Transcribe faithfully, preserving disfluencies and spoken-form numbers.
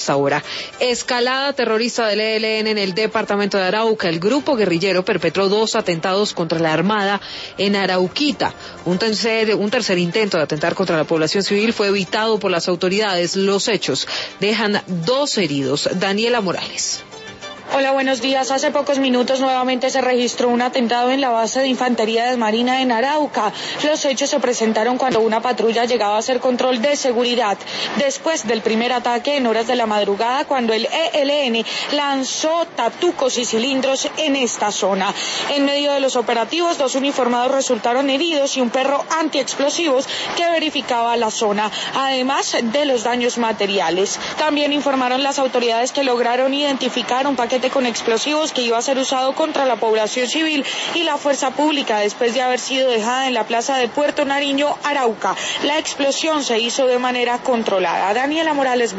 Ahora, escalada terrorista del E L N en el departamento de Arauca. El grupo guerrillero perpetró dos atentados contra la Armada en Arauquita. Un tercer, un tercer intento de atentar contra la población civil fue evitado por las autoridades. Los hechos dejan dos heridos. Daniela Morales. Hola, buenos días. Hace pocos minutos nuevamente se registró un atentado en la base de infantería de Marina en Arauca. Los hechos se presentaron cuando una patrulla llegaba a hacer control de seguridad. Después del primer ataque en horas de la madrugada, cuando el E L N lanzó tatucos y cilindros en esta zona. En medio de los operativos, dos uniformados resultaron heridos y un perro antiexplosivos que verificaba la zona, además de los daños materiales. También informaron las autoridades que lograron identificar un paquete con explosivos que iba a ser usado contra la población civil y la fuerza pública después de haber sido dejada en la plaza de Puerto Nariño, Arauca. La explosión se hizo de manera controlada. Daniela Morales.